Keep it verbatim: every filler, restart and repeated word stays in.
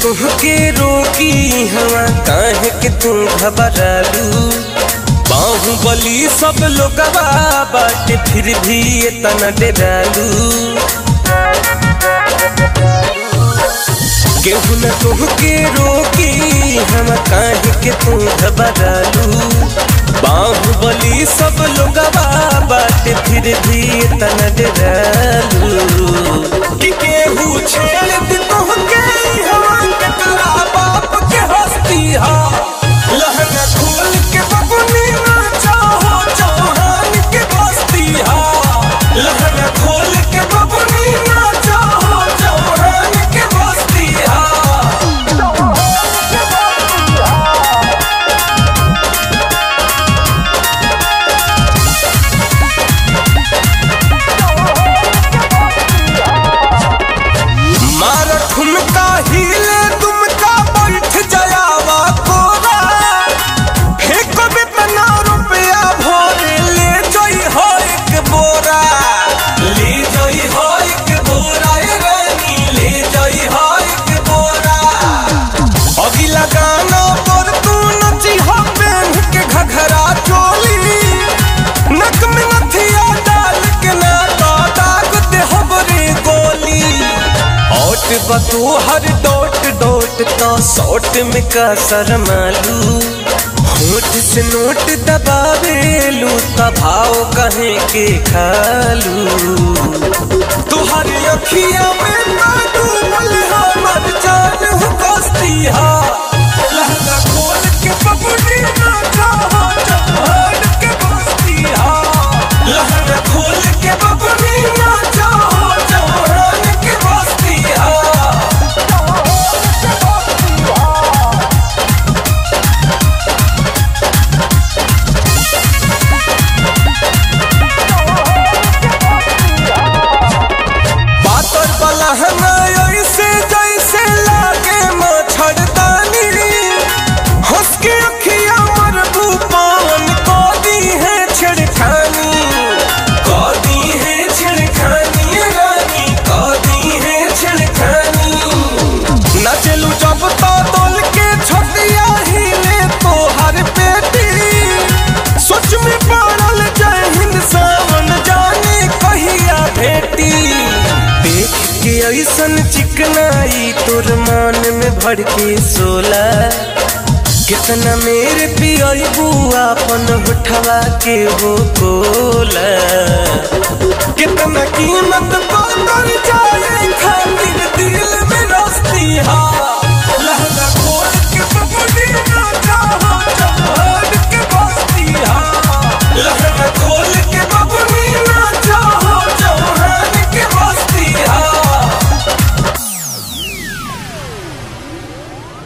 तुहके रोकी हवा काहे के तू घबरालू। बाहुबली सब लोगवा बाटे फिर भी इतना डरालू। केहू न तुहके रोकी हम काहे के तू घबरालू। बाहुबली सब लोगवा बाटे फिर भी इतना डरालू। कि केहू छेड़ दी तुहके हवा के तोरा बाप के हस्ती हा। लहंगा खोल के बबुनी नाचा हो चौहान के बस्ती हा। लहंगा खोल के बबुनी नाचा हो चौहान के बस्ती हा। मार ठुमका हिले तुमका बैठ जायावा कोरा। फेंको बेतना रुपया भोरे ले जोई हो एक बोरा। ले जोई हो एक बोरा ए रानी ले जोई हो एक बोरा। अगिला गाना पर तू नची हो पहन के घघरा चोली। नक में नथिया डाल के ना तो दाग दे हो बरे गोली। ओट बतू हर डोट डोट तो सोट में का शर्मालू। होठ से नोट दबावेलू तभाव कहे के खालू। तुहर अखिया में ना डूबल हमर जान हो कस्ती हा। लहंगा खोल के बबुनी नाचा हो चौहान के बस्ती हा। लहंगा खोल के बबुनी नाचा हो चौहान के बस्ती हा। बातर वाला हना ऐसे जैसे लागे मच्छरदानी। हंस के अखिया मर भूपान को दी है छिड़खानी। को दी है छिड़खानी रानी को दी है छिड़खानी। नचलू जब तो दोल के छतिया हिले तो हर पेटी। सोच में पड़ल जय हिंद सावन जाने कहिया भेटी। देख के ऐसन चिकनाई तोर मान में भर के सोला। कितना मेरे पियबू अपन उठवा के हो कोला। कितना कीमत पाकर जा